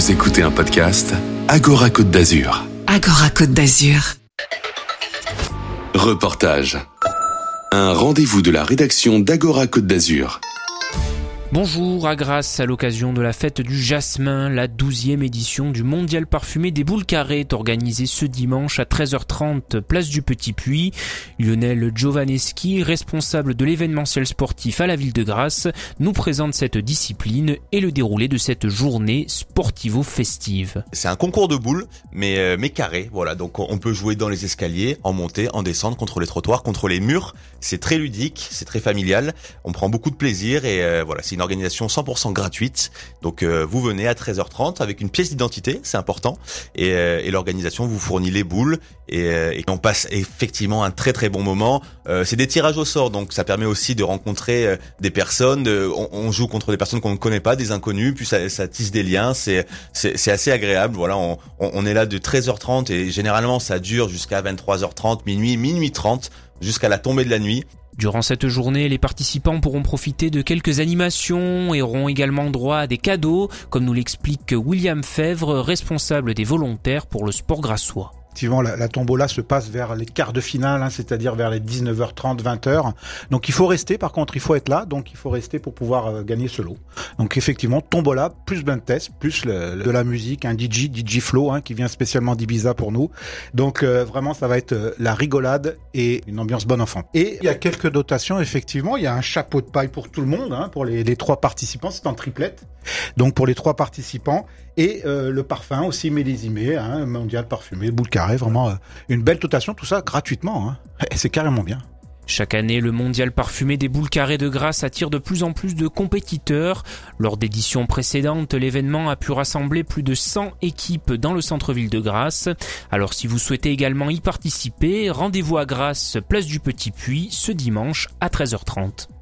Vous écoutez un podcast Agora Côte d'Azur. Agora Côte d'Azur. Reportage. Un rendez-vous de la rédaction d'Agora Côte d'Azur. Bonjour, à Grasse, à l'occasion de la fête du Jasmin, la 12e édition du Mondial Parfumé des Boules Carrées est organisée ce dimanche à 13h30, place du Petit Puy. Lionel Giovaneschi, responsable de l'événementiel sportif à la ville de Grasse, nous présente cette discipline et le déroulé de cette journée sportivo-festive. C'est un concours de boules, mais carré, voilà. Donc on peut jouer dans les escaliers, en montée, en descente, contre les trottoirs, contre les murs. C'est très ludique, c'est très familial. On prend beaucoup de plaisir et voilà, c'est une organisation 100% gratuite. Donc vous venez à 13h30 avec une pièce d'identité, c'est important. Et l'organisation vous fournit les boules et on passe effectivement un très très bon moment. C'est des tirages au sort, donc ça permet aussi de rencontrer des personnes. On joue contre des personnes qu'on ne connaît pas, des inconnus, puis ça tisse des liens. C'est assez agréable. Voilà, on est là de 13h30 et généralement ça dure jusqu'à 23h30, minuit 30, jusqu'à la tombée de la nuit. Durant cette journée, les participants pourront profiter de quelques animations et auront également droit à des cadeaux, comme nous l'explique William Fèvre, responsable des volontaires pour le sport grassois. Effectivement, la tombola se passe vers les quarts de finale, c'est-à-dire vers les 19h30, 20h. Donc il faut rester, par contre, il faut être là, donc il faut rester pour pouvoir gagner ce lot. Donc effectivement, tombola, plus blind test, plus de la musique, un DJ Flo, qui vient spécialement d'Ibiza pour nous. Donc vraiment, ça va être la rigolade et une ambiance bon enfant. Et il y a quelques dotations, effectivement, il y a un chapeau de paille pour tout le monde, pour les 3 participants, c'est en triplette. Donc pour les 3 participants, et le parfum aussi millésimé, mondial parfumé, boule carrée, vraiment une belle dotation, tout ça gratuitement, et c'est carrément bien. Chaque année, le Mondial Parfumé des Boules Carrées de Grasse attire de plus en plus de compétiteurs. Lors d'éditions précédentes, l'événement a pu rassembler plus de 100 équipes dans le centre-ville de Grasse. Alors si vous souhaitez également y participer, rendez-vous à Grasse, place du Petit Puy, ce dimanche à 13h30.